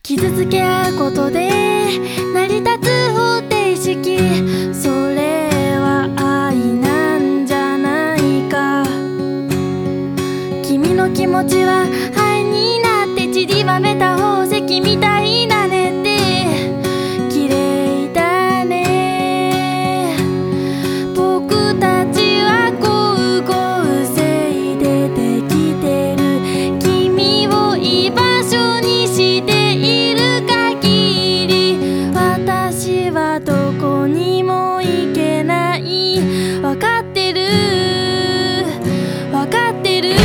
傷つけ合うことで成り立つ方程式、それは愛なんじゃないか。君の気持ちは灰になって散りばめた宝石みたいなねって綺麗だね。僕たちは光合成でできてる。君を居場所にしている限り私はどこにも行けない。わかってるわかってる。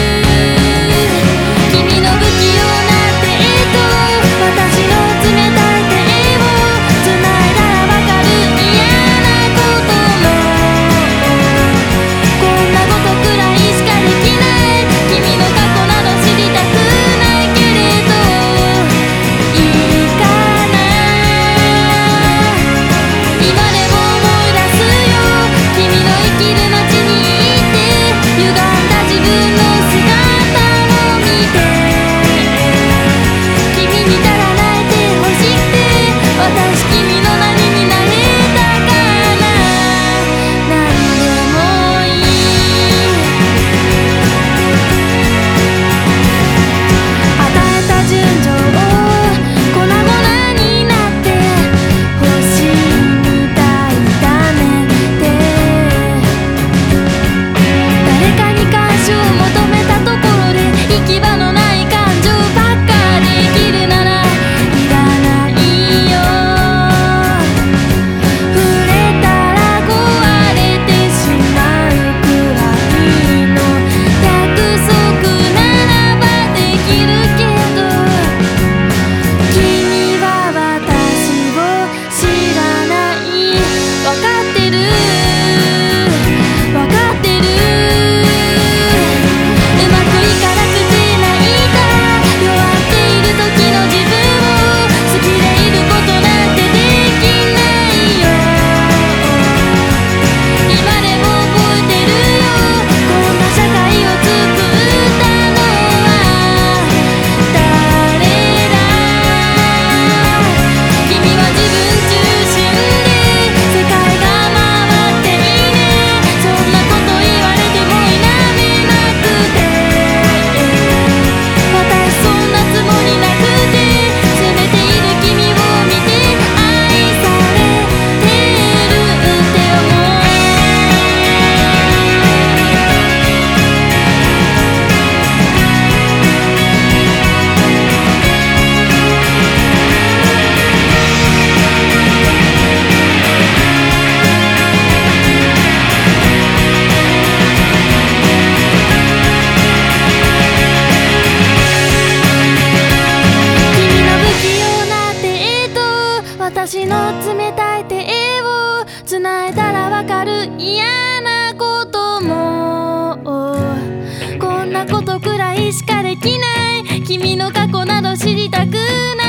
私の冷たい手を繋いだらわかる嫌なことも、こんなことくらいしかできない。君の過去など知りたくない。